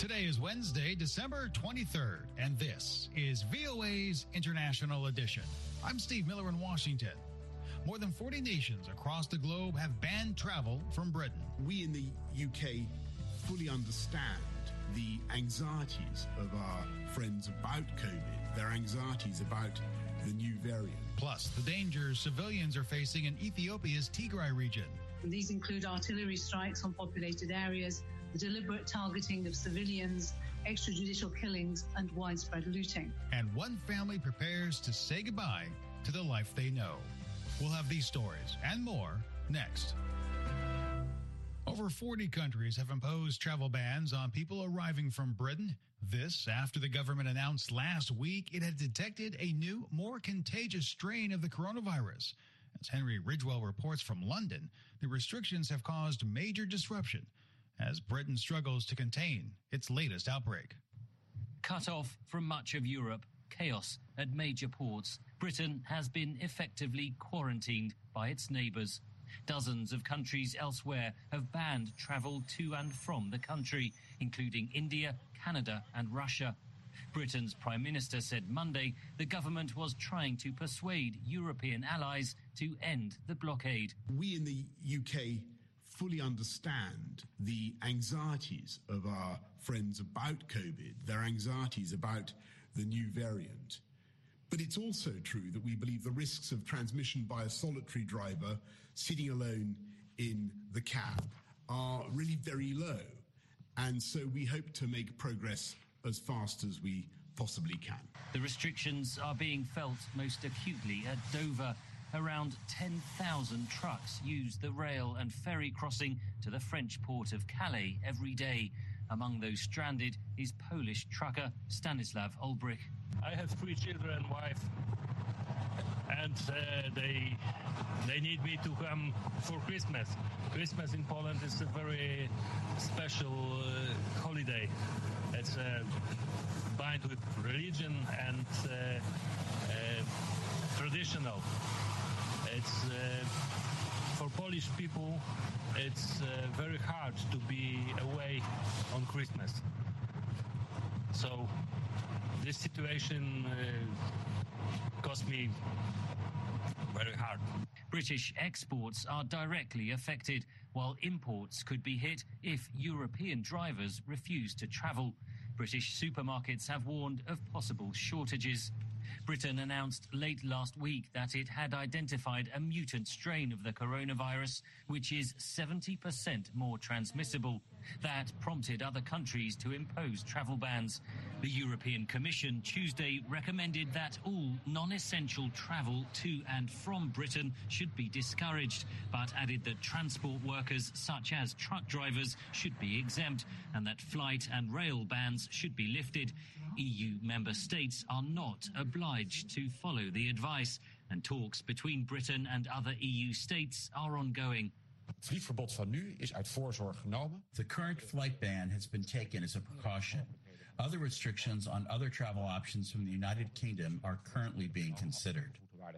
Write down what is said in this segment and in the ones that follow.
Today is Wednesday, December 23rd, and this is VOA's International Edition. I'm Steve Miller in Washington. More than 40 nations across the globe have banned travel from Britain. We in the UK fully understand the anxieties of our friends about COVID, their anxieties about the new variant. Plus, the dangers civilians are facing in Ethiopia's Tigray region. These include artillery strikes on populated areas, the deliberate targeting of civilians, extrajudicial killings, and widespread looting. And one family prepares to say goodbye to the life they know. We'll have these stories and more next. Over 40 countries have imposed travel bans on people arriving from Britain. This after the government announced last week it had detected a new, more contagious strain of the coronavirus. As Henry Ridgwell reports from London, the restrictions have caused major disruption as Britain struggles to contain its latest outbreak. Cut off from much of Europe, chaos at major ports, Britain has been effectively quarantined by its neighbours. Dozens of countries elsewhere have banned travel to and from the country, including India, Canada and Russia. Britain's Prime Minister said Monday the government was trying to persuade European allies to end the blockade. We in the UK fully understand the anxieties of our friends about COVID, their anxieties about the new variant. But it's also true that we believe the risks of transmission by a solitary driver sitting alone in the cab are really very low. And so we hope to make progress as fast as we possibly can. The restrictions are being felt most acutely at Dover. Around 10,000 trucks use the rail and ferry crossing to the French port of Calais every day. Among those stranded is Polish trucker Stanislav Olbrich. I have 3 children, wife, and they need me to come for Christmas. Christmas in Poland is a very special holiday. It's bound with religion and traditional. It's for Polish people, it's very hard to be away on Christmas. So this situation cost me very hard. British exports are directly affected, while imports could be hit if European drivers refuse to travel. British supermarkets have warned of possible shortages. Britain announced late last week that it had identified a mutant strain of the coronavirus, which is 70% more transmissible. That prompted other countries to impose travel bans. The European Commission Tuesday recommended that all non-essential travel to and from Britain should be discouraged, but added that transport workers such as truck drivers should be exempt and that flight and rail bans should be lifted. EU member states are not obliged to follow the advice, and talks between Britain and other EU states are ongoing. Het vliegverbod van nu is uit voorzorg genomen. The current flight ban has been taken as a precaution. Other restrictions on other travel options from the United Kingdom are currently being considered.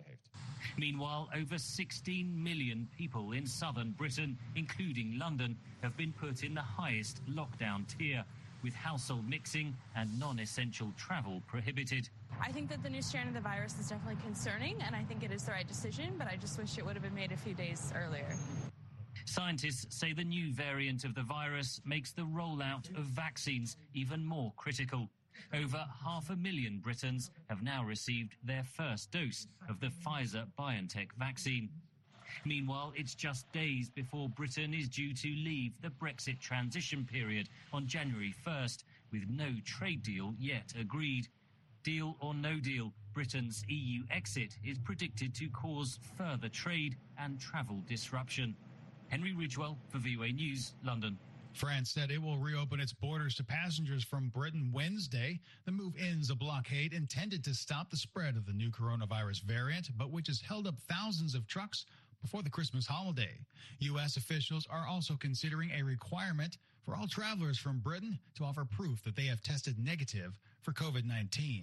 Meanwhile, over 16 million people in southern Britain, including London, have been put in the highest lockdown tier, with household mixing and non-essential travel prohibited. I think that the new strand of the virus is definitely concerning, and I think it is the right decision, but I just wish it would have been made a few days earlier. Scientists say the new variant of the virus makes the rollout of vaccines even more critical. Over 500,000 Britons have now received their first dose of the Pfizer-BioNTech vaccine. Meanwhile, it's just days before Britain is due to leave the Brexit transition period on January 1st, with no trade deal yet agreed. Deal or no deal, Britain's EU exit is predicted to cause further trade and travel disruption. Henry Ridgwell for VOA News, London. France said it will reopen its borders to passengers from Britain Wednesday. The move ends a blockade intended to stop the spread of the new coronavirus variant, but which has held up thousands of trucks before the Christmas holiday. U.S. officials are also considering a requirement for all travelers from Britain to offer proof that they have tested negative for COVID-19.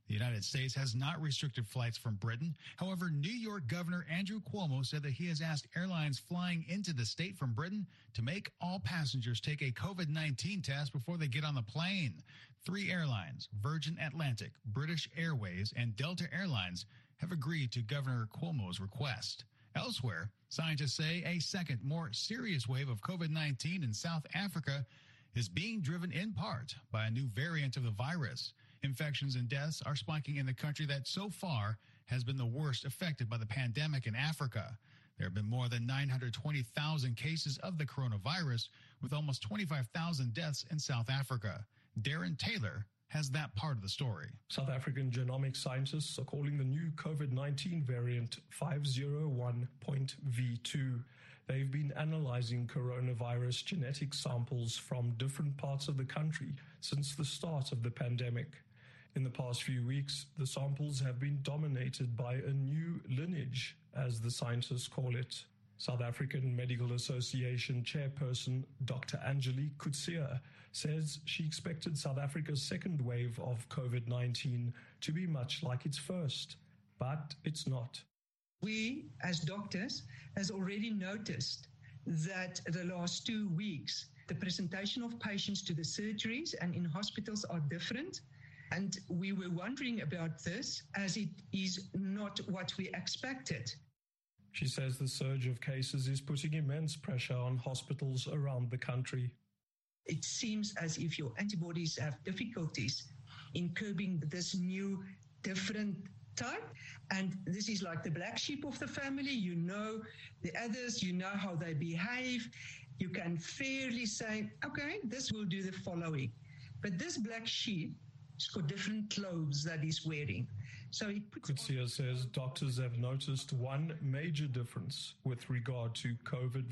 The United States has not restricted flights from Britain. However, New York Governor Andrew Cuomo said that he has asked airlines flying into the state from Britain to make all passengers take a COVID-19 test before they get on the plane. 3 airlines, Virgin Atlantic, British Airways, and Delta Airlines, have agreed to Governor Cuomo's request. Elsewhere, scientists say a second, more serious wave of COVID-19 in South Africa is being driven in part by a new variant of the virus. Infections and deaths are spiking in the country that so far has been the worst affected by the pandemic in Africa. There have been more than 920,000 cases of the coronavirus, with almost 25,000 deaths in South Africa. Darren Taylor has that part of the story. South African genomic scientists are calling the new COVID-19 variant 501.V2. They've been analyzing coronavirus genetic samples from different parts of the country since the start of the pandemic. In the past few weeks, the samples have been dominated by a new lineage, as the scientists call it. South African Medical Association chairperson Dr. Angelique Coetzee says she expected South Africa's second wave of COVID-19 to be much like its first, but it's not. We, as doctors, has already noticed that the last 2 weeks, the presentation of patients to the surgeries and in hospitals are different. And we were wondering about this, as it is not what we expected. She says the surge of cases is putting immense pressure on hospitals around the country. It seems as if your antibodies have difficulties in curbing this new, different type. And this is like the black sheep of the family. You know the others, you know how they behave. You can fairly say, okay, this will do the following. But this black sheep, it's got different clothes that he's wearing. So Coetzee says doctors have noticed one major difference with regard to COVID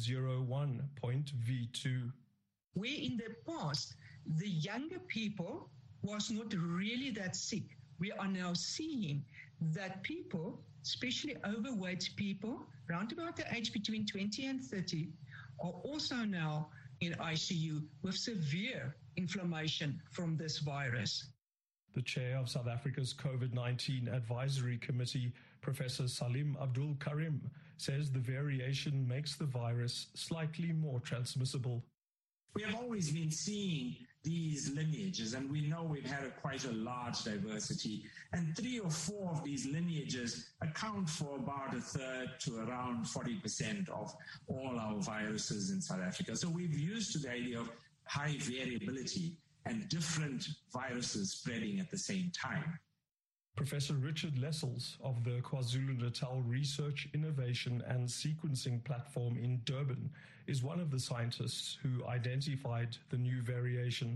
501.V2. Where in the past, the younger people was not really that sick. We are now seeing that people, especially overweight people, around about the age between 20 and 30, are also now in ICU with severe inflammation from this virus. The chair of South Africa's COVID-19 Advisory Committee, Professor Salim Abdul Karim, says the variation makes the virus slightly more transmissible. We have always been seeing these lineages, and we know we've had quite a large diversity, and 3 or 4 of these lineages account for about a third to around 40% of all our viruses in South Africa. So we've used to the idea of high variability and different viruses spreading at the same time. Professor Richard Lessels of the KwaZulu-Natal Research, Innovation and Sequencing Platform in Durban is one of the scientists who identified the new variation.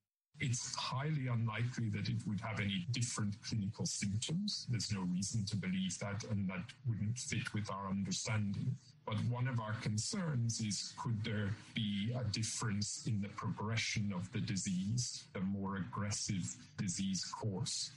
It's highly unlikely that it would have any different clinical symptoms. There's no reason to believe that, and that wouldn't fit with our understanding. But one of our concerns is, could there be a difference in the progression of the disease, the more aggressive disease course?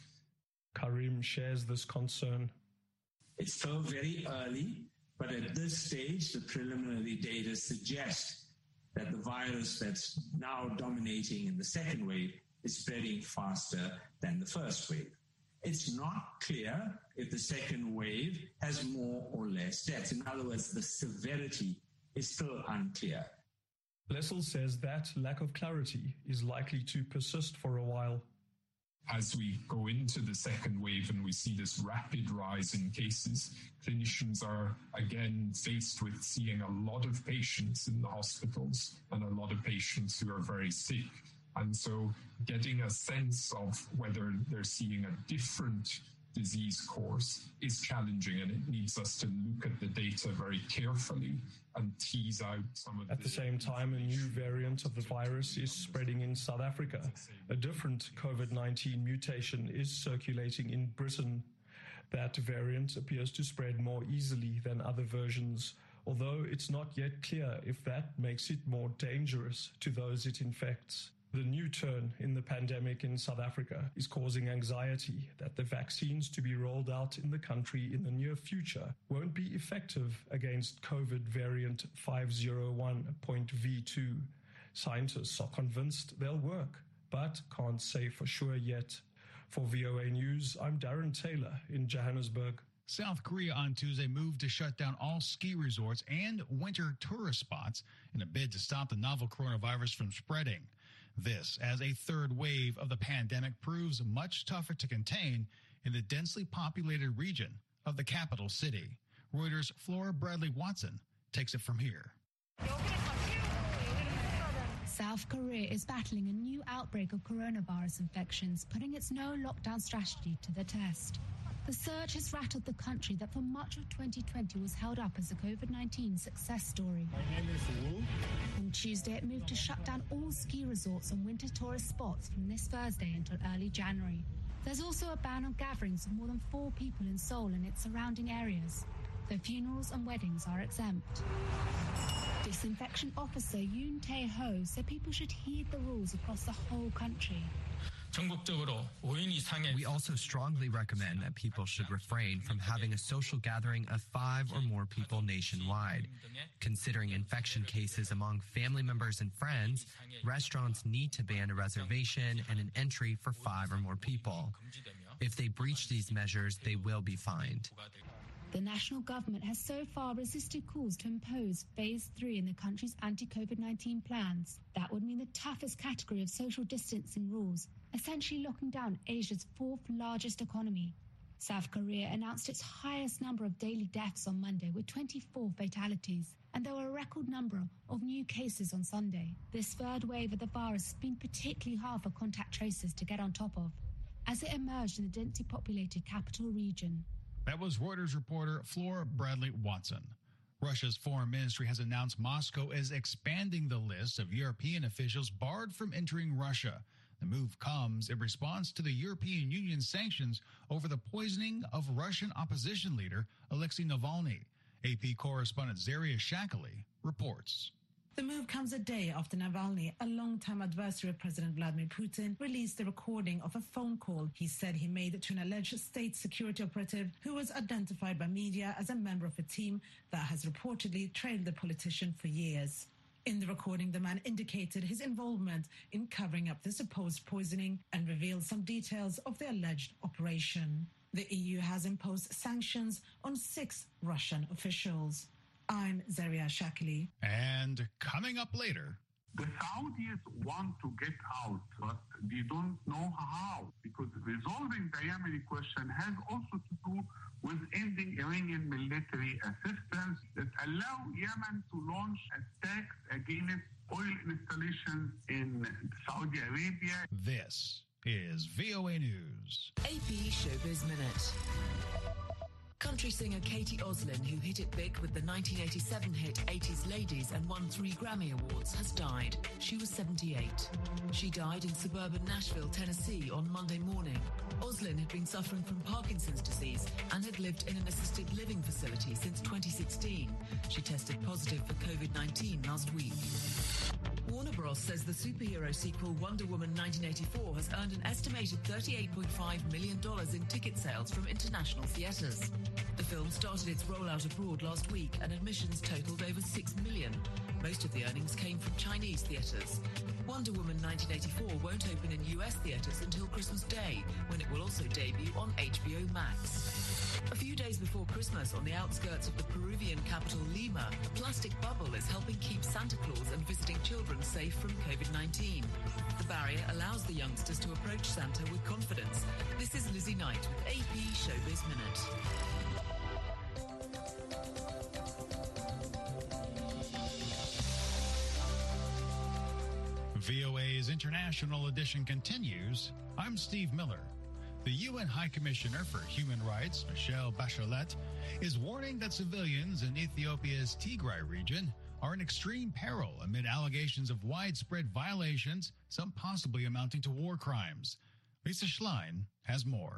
Karim shares this concern. It's still very early, but at this stage, the preliminary data suggest that the virus that's now dominating in the second wave is spreading faster than the first wave. It's not clear if the second wave has more or less deaths. In other words, the severity is still unclear. Lessels says that lack of clarity is likely to persist for a while. As we go into the second wave and we see this rapid rise in cases, clinicians are again faced with seeing a lot of patients in the hospitals and a lot of patients who are very sick. And so getting a sense of whether they're seeing a different disease course is challenging, and it needs us to look at the data very carefully and tease out some of At the same time, a new variant of the virus is spreading in South Africa. A different COVID-19 mutation is circulating in Britain. That variant appears to spread more easily than other versions, although it's not yet clear if that makes it more dangerous to those it infects. The new turn in the pandemic in South Africa is causing anxiety that the vaccines to be rolled out in the country in the near future won't be effective against COVID variant 501.V2. Scientists are convinced they'll work, but can't say for sure yet. For VOA News, I'm Darren Taylor in Johannesburg. South Korea on Tuesday moved to shut down all ski resorts and winter tourist spots in a bid to stop the novel coronavirus from spreading. This as a third wave of the pandemic proves much tougher to contain in the densely populated region of the capital city. Reuters' Flora Bradley Watson takes it from here. South Korea is battling a new outbreak of coronavirus infections, putting its no-lockdown strategy to the test. The surge has rattled the country that for much of 2020 was held up as a COVID-19 success story. On Tuesday, it moved to shut down all ski resorts and winter tourist spots from this Thursday until early January. There's also a ban on gatherings of more than 4 people in Seoul and its surrounding areas, though funerals and weddings are exempt. Disinfection officer Yoon Tae-ho said people should heed the rules across the whole country. We also strongly recommend that people should refrain from having a social gathering of 5 or more people nationwide. Considering infection cases among family members and friends, restaurants need to ban a reservation and an entry for 5 or more people. If they breach these measures, they will be fined. The national government has so far resisted calls to impose Phase 3 in the country's anti-COVID-19 plans. That would mean the toughest category of social distancing rules, essentially locking down Asia's 4th largest economy. South Korea announced its highest number of daily deaths on Monday, with 24 fatalities, and there were a record number of new cases on Sunday. This third wave of the virus has been particularly hard for contact tracers to get on top of, as it emerged in the densely populated capital region. That was Reuters reporter Flora Bradley Watson. Russia's foreign ministry has announced Moscow is expanding the list of European officials barred from entering Russia. The move comes in response to the European Union's sanctions over the poisoning of Russian opposition leader Alexei Navalny. AP correspondent Zaria Shakali reports. The move comes a day after Navalny, a longtime adversary of President Vladimir Putin, released the recording of a phone call he said he made to an alleged state security operative who was identified by media as a member of a team that has reportedly trailed the politician for years. In the recording, the man indicated his involvement in covering up the supposed poisoning and revealed some details of the alleged operation. The EU has imposed sanctions on 6 Russian officials. I'm Zaria Shakali. And coming up later, the Saudis want to get out, but they don't know how, because resolving the Yemeni question has also to do with ending Iranian military assistance that allow Yemen to launch attacks against oil installations in Saudi Arabia. This is VOA News. AP Showbiz Minute. Country singer Katie Oslin, who hit it big with the 1987 hit 80s Ladies and won 3 Grammy Awards, has died. She was 78. She died in suburban Nashville, Tennessee on Monday morning. Oslin had been suffering from Parkinson's disease and had lived in an assisted living facility since 2016. She tested positive for COVID-19 last week. Warner Bros. Says the superhero sequel Wonder Woman 1984 has earned an estimated $38.5 million in ticket sales from international theaters. The film started its rollout abroad last week and admissions totaled over 6 million. Most of the earnings came from Chinese theaters. Wonder Woman 1984 won't open in US theaters until Christmas Day, when it will also debut on HBO Max. A few days before Christmas, on the outskirts of the Peruvian capital Lima, a plastic bubble is helping keep Santa Claus and visiting children safe from COVID-19. The barrier allows the youngsters to approach Santa with confidence. This is Lizzie Knight with AP Showbiz Minute. VOA's International Edition continues. I'm Steve Miller. The UN High Commissioner for Human Rights, Michelle Bachelet, is warning that civilians in Ethiopia's Tigray region are in extreme peril amid allegations of widespread violations, some possibly amounting to war crimes. Lisa Schlein has more.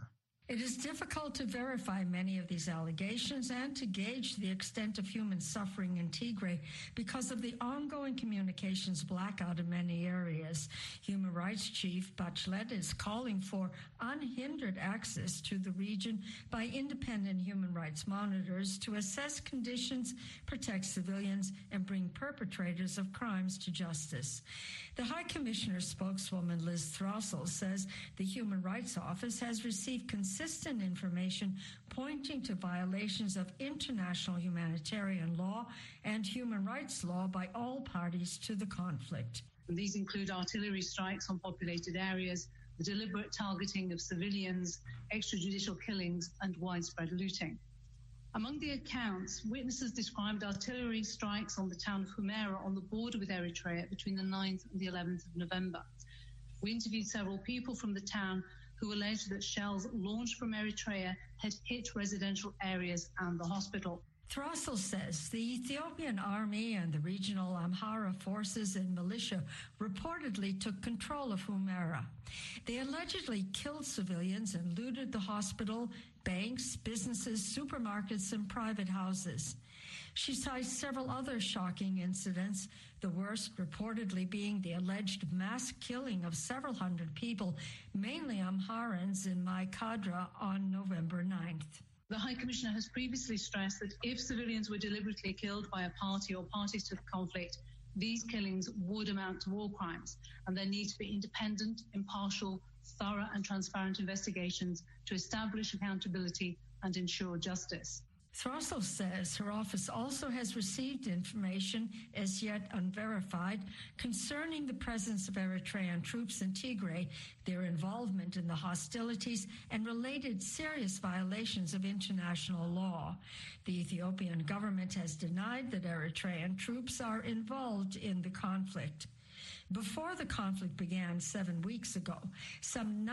It is difficult to verify many of these allegations and to gauge the extent of human suffering in Tigray because of the ongoing communications blackout in many areas. Human Rights Chief Bachelet is calling for unhindered access to the region by independent human rights monitors to assess conditions, protect civilians, and bring perpetrators of crimes to justice. The High Commissioner's spokeswoman Liz Throssell says the Human Rights Office has received consistent information pointing to violations of international humanitarian law and human rights law by all parties to the conflict. And these include artillery strikes on populated areas, the deliberate targeting of civilians, extrajudicial killings, and widespread looting. Among the accounts, witnesses described artillery strikes on the town of Humera on the border with Eritrea between the 9th and the 11th of November. We interviewed several people from the town who alleged that shells launched from Eritrea had hit residential areas and the hospital. Throssell says the Ethiopian army and the regional Amhara forces and militia reportedly took control of Humera. They allegedly killed civilians and looted the hospital, banks, businesses, supermarkets, and private houses. She cites several other shocking incidents, the worst reportedly being the alleged mass killing of several hundred people, mainly Amharans in Mai Kadra on November 9th. The High Commissioner has previously stressed that if civilians were deliberately killed by a party or parties to the conflict, these killings would amount to war crimes, and there need to be independent, impartial, thorough and transparent investigations to establish accountability and ensure justice. Throssell says her office also has received information, as yet unverified, concerning the presence of Eritrean troops in Tigray, their involvement in the hostilities, and related serious violations of international law. The Ethiopian government has denied that Eritrean troops are involved in the conflict. Before the conflict began 7 weeks ago, some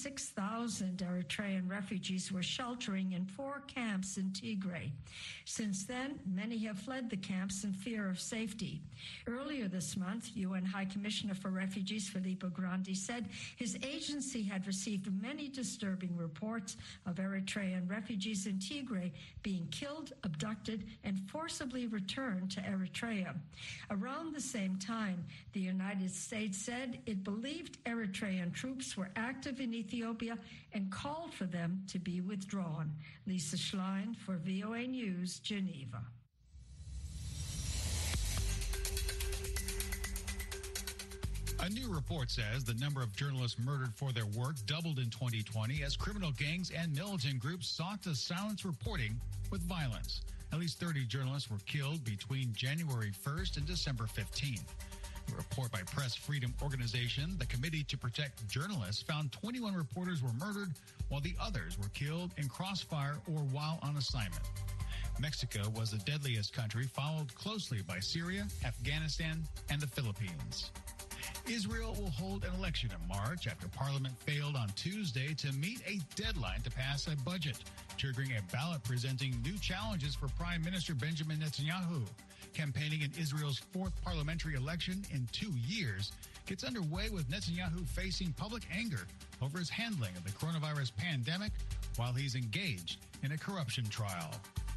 96,000 Eritrean refugees were sheltering in 4 camps in Tigray. Since then, many have fled the camps in fear of safety. Earlier this month, UN High Commissioner for Refugees Filippo Grandi said his agency had received many disturbing reports of Eritrean refugees in Tigray being killed, abducted, and forcibly returned to Eritrea. Around the same time, the United States said it believed Eritrean troops were active in Ethiopia and called for them to be withdrawn. Lisa Schlein for VOA News, Geneva. A new report says the number of journalists murdered for their work doubled in 2020 as criminal gangs and militant groups sought to silence reporting with violence. At least 30 journalists were killed between January 1st and December 15th. A report by Press Freedom Organization, the Committee to Protect Journalists, found 21 reporters were murdered while the others were killed in crossfire or while on assignment. Mexico was the deadliest country, followed closely by Syria, Afghanistan, and the Philippines. Israel will hold an election in March after Parliament failed on Tuesday to meet a deadline to pass a budget, triggering a ballot presenting new challenges for Prime Minister Benjamin Netanyahu. Campaigning in Israel's 4th parliamentary election in 2 years gets underway with Netanyahu facing public anger over his handling of the coronavirus pandemic while he's engaged in a corruption trial.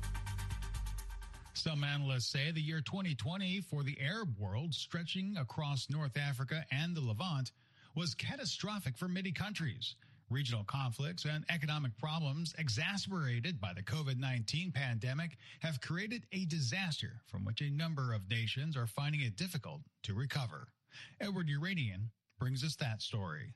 Some analysts say the year 2020 for the Arab world, stretching across North Africa and the Levant, was catastrophic for many countries. Regional conflicts and economic problems exacerbated by the COVID-19 pandemic have created a disaster from which a number of nations are finding it difficult to recover. Edward Uranian brings us that story.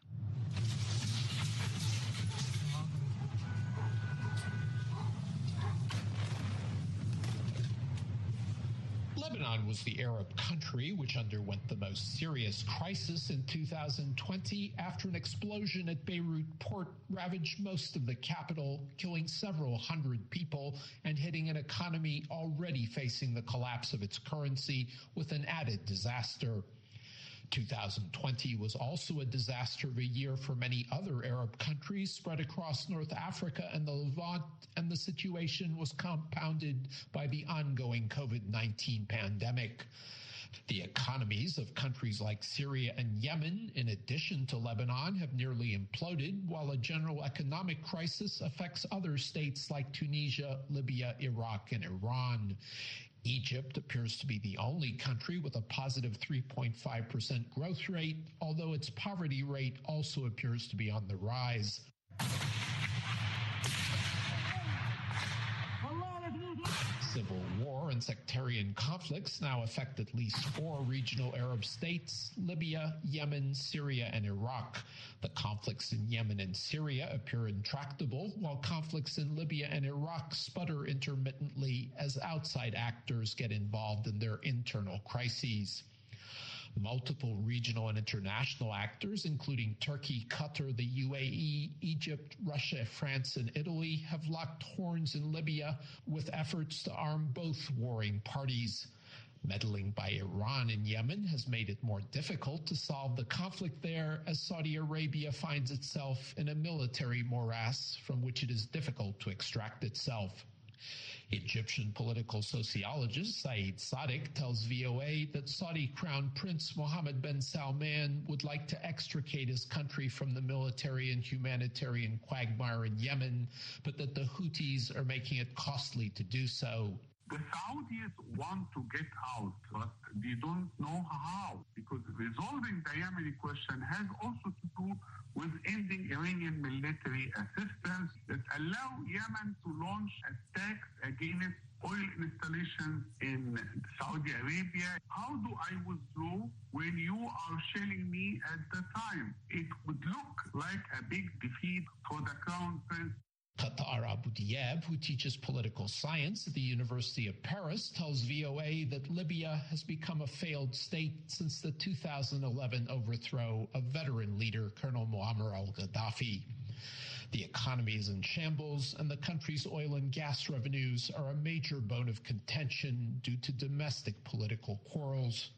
Lebanon was the Arab country which underwent the most serious crisis in 2020 after an explosion at Beirut port ravaged most of the capital, killing several hundred people and hitting an economy already facing the collapse of its currency with an added disaster. 2020 was also a disaster of a year for many other Arab countries spread across North Africa and the Levant, and the situation was compounded by the ongoing COVID-19 pandemic. The economies of countries like Syria and Yemen, in addition to Lebanon, have nearly imploded, while a general economic crisis affects other states like Tunisia, Libya, Iraq, and Iran. Egypt appears to be the only country with a positive 3.5% growth rate, although its poverty rate also appears to be on the rise. Civil war and sectarian conflicts now affect at least 4 regional Arab states: Libya, Yemen, Syria, and Iraq. The conflicts in Yemen and Syria appear intractable, while conflicts in Libya and Iraq sputter intermittently as outside actors get involved in their internal crises. Multiple regional and international actors, including Turkey, Qatar, the UAE, Egypt, Russia, France, and Italy, have locked horns in Libya with efforts to arm both warring parties. Meddling by Iran in Yemen has made it more difficult to solve the conflict there, as Saudi Arabia finds itself in a military morass from which it is difficult to extract itself. Egyptian political sociologist Saeed Sadiq tells VOA that Saudi Crown Prince Mohammed bin Salman would like to extricate his country from the military and humanitarian quagmire in Yemen, but that the Houthis are making it costly to do so. The Saudis want to get out, but they don't know how, because resolving the Yemeni question has also to do with ending Iranian military assistance that allow Yemen to launch attacks against oil installations in Saudi Arabia. How do I withdraw when you are shelling me at the time? It would look like a big defeat for the Crown Prince. Qatar Abu Diab, who teaches political science at the University of Paris, tells VOA that Libya has become a failed state since the 2011 overthrow of veteran leader Colonel Muammar al-Gaddafi. The economy is in shambles, and the country's oil and gas revenues are a major bone of contention due to domestic political quarrels.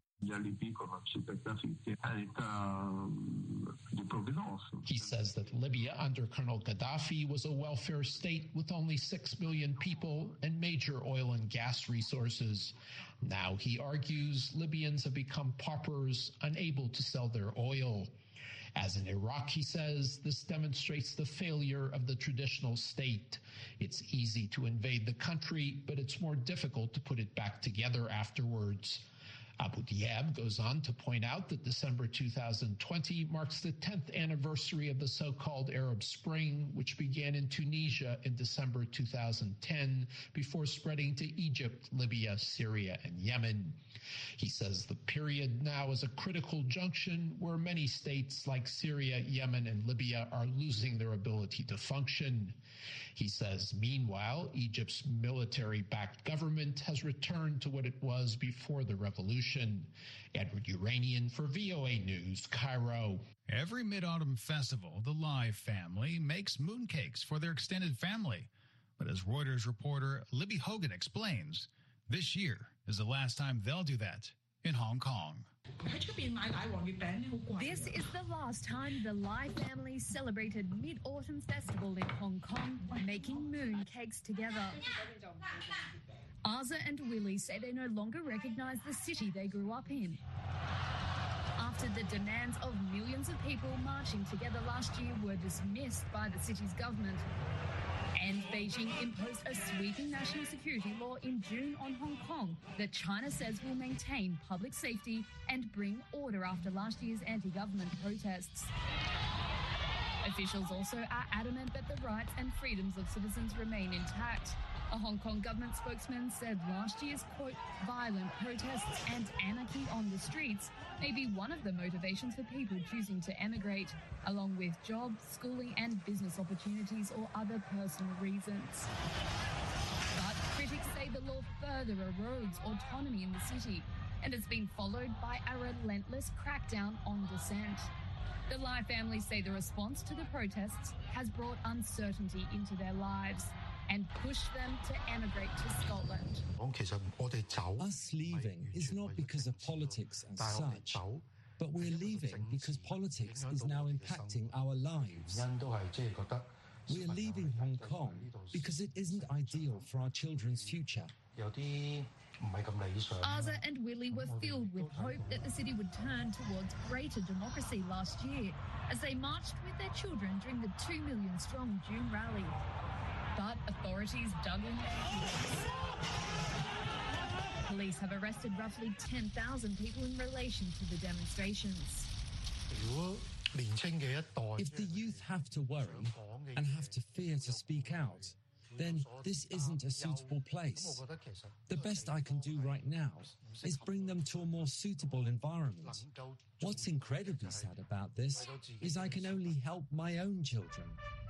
He says that Libya under Colonel Gaddafi was a welfare state with only 6 million people and major oil and gas resources. Now, he argues, Libyans have become paupers, unable to sell their oil. As in Iraq, he says, this demonstrates the failure of the traditional state. It's easy to invade the country, but it's more difficult to put it back together afterwards. Abu Diab goes on to point out that December 2020 marks the 10th anniversary of the so-called Arab Spring, which began in Tunisia in December 2010 before spreading to Egypt, Libya, Syria, and Yemen. He says the period now is a critical junction where many states like Syria, Yemen, and Libya are losing their ability to function. He says, meanwhile, Egypt's military-backed government has returned to what it was before the revolution. Edward Uranian for VOA News, Cairo. Every Mid-Autumn Festival, the Live family makes mooncakes for their extended family. But as Reuters reporter Libby Hogan explains, this year is the last time they'll do that in Hong Kong. This is the last time the Lai family celebrated Mid-Autumn Festival in Hong Kong, making moon cakes together. Arza and Willie say they no longer recognize the city they grew up in. After the demands of millions of people marching together last year were dismissed by the city's government, and Beijing imposed a sweeping national security law in June on Hong Kong that China says will maintain public safety and bring order after last year's anti-government protests. Officials also are adamant that the rights and freedoms of citizens remain intact. A Hong Kong government spokesman said last year's, quote, violent protests and anarchy on the streets may be one of the motivations for people choosing to emigrate, along with jobs, schooling and business opportunities or other personal reasons. But critics say the law further erodes autonomy in the city, and it's been followed by a relentless crackdown on dissent. The Lai family say the response to the protests has brought uncertainty into their lives and pushed them to emigrate to Scotland. Us leaving is not because of politics as such, but we're leaving because politics is now impacting our lives. We're leaving Hong Kong because it isn't ideal for our children's future. Aza and Willie were filled with hope that the city would turn towards greater democracy last year as they marched with their children during the 2 million strong June rally. But authorities dug in their heels. Police have arrested roughly 10,000 people in relation to the demonstrations. If the youth have to worry and have to fear to speak out, then this isn't a suitable place. The best I can do right now is bring them to a more suitable environment. What's incredibly sad about this is I can only help my own children.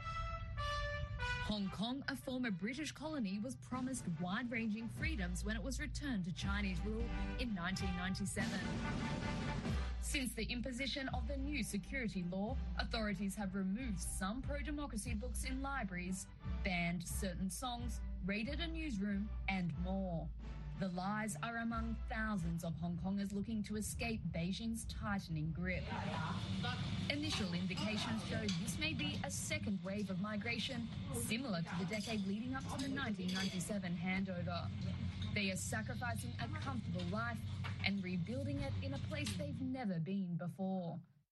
Hong Kong, a former British colony, was promised wide-ranging freedoms when it was returned to Chinese rule in 1997. Since the imposition of the new security law, authorities have removed some pro-democracy books in libraries, banned certain songs, raided a newsroom, and more. The lies are among thousands of Hong Kongers looking to escape Beijing's tightening grip. Initial indications show this may be a second wave of migration, similar to the decade leading up to the 1997 handover. They are sacrificing a comfortable life and rebuilding it in a place they've never been before.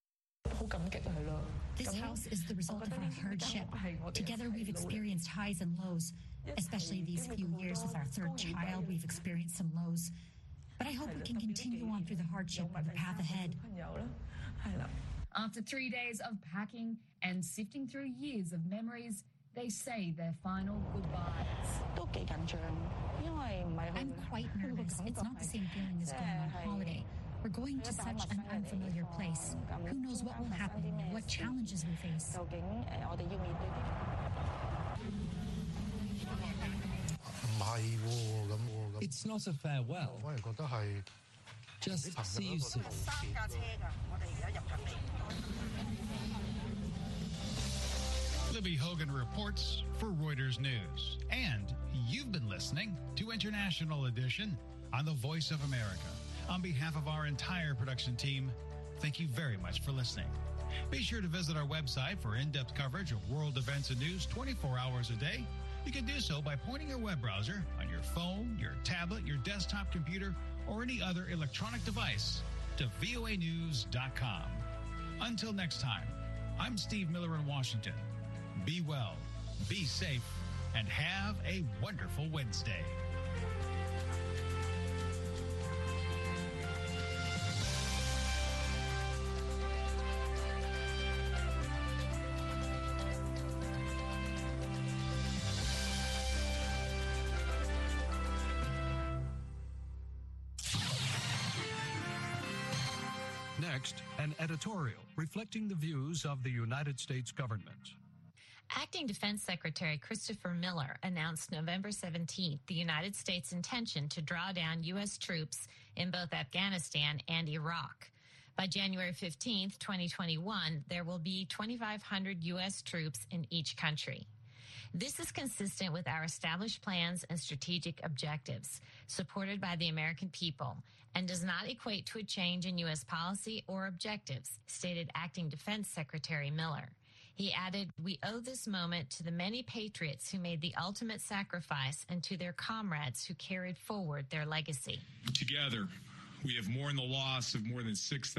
This house is the result of our hardship. Together we've experienced highs and lows. Especially these few years with our third child, we've experienced some lows. But I hope we can continue on through the hardship of the path ahead. After 3 days of packing and sifting through years of memories, they say their final goodbyes. I'm quite nervous. It's not the same feeling as going on holiday. We're going to such an unfamiliar place. Who knows what will happen, what challenges we face. It's not a farewell. Just see you soon. Libby Hogan reports for Reuters News. And you've been listening to International Edition on the Voice of America. On behalf of our entire production team, thank you very much for listening. Be sure to visit our website for in-depth coverage of world events and news 24 hours a day. You can do so by pointing your web browser on your phone, your tablet, your desktop computer, or any other electronic device to voanews.com. Until next time, I'm Steve Miller in Washington. Be well, be safe, and have a wonderful Wednesday. Next, an editorial reflecting the views of the United States government. Acting Defense Secretary Christopher Miller announced November 17th the United States' intention to draw down U.S. troops in both Afghanistan and Iraq. By January 15th, 2021, there will be 2,500 U.S. troops in each country. This is consistent with our established plans and strategic objectives, supported by the American people, and does not equate to a change in U.S. policy or objectives, stated Acting Defense Secretary Miller. He added, "We owe this moment to the many patriots who made the ultimate sacrifice and to their comrades who carried forward their legacy." Together, we have mourned the loss of more than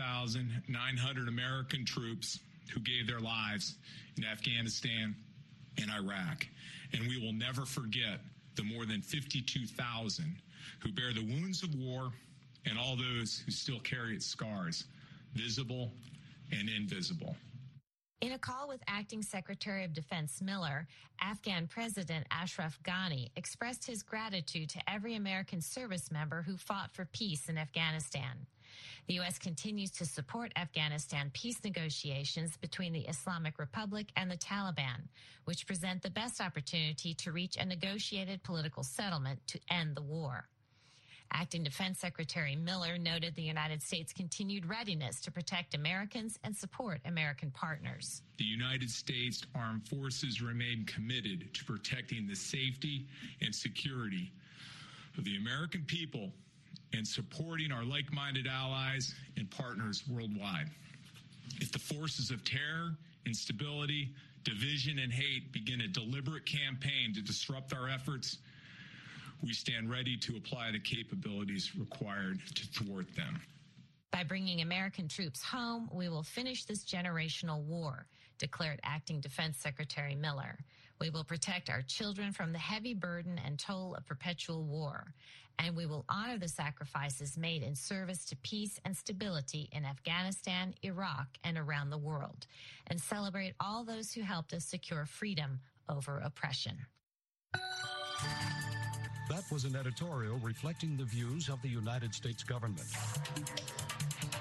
6,900 American troops who gave their lives in Afghanistan and Iraq. And we will never forget the more than 52,000 who bear the wounds of war and all those who still carry its scars, visible and invisible. In a call with Acting Secretary of Defense Miller, Afghan President Ashraf Ghani expressed his gratitude to every American service member who fought for peace in Afghanistan. The U.S. continues to support Afghanistan peace negotiations between the Islamic Republic and the Taliban, which present the best opportunity to reach a negotiated political settlement to end the war. Acting Defense Secretary Miller noted the United States' continued readiness to protect Americans and support American partners. The United States Armed Forces remain committed to protecting the safety and security of the American people and supporting our like-minded allies and partners worldwide. If the forces of terror, instability, division, and hate begin a deliberate campaign to disrupt our efforts, we stand ready to apply the capabilities required to thwart them. By bringing American troops home, we will finish this generational war, declared Acting Defense Secretary Miller. We will protect our children from the heavy burden and toll of perpetual war, and we will honor the sacrifices made in service to peace and stability in Afghanistan, Iraq, and around the world, and celebrate all those who helped us secure freedom over oppression. That was an editorial reflecting the views of the United States government.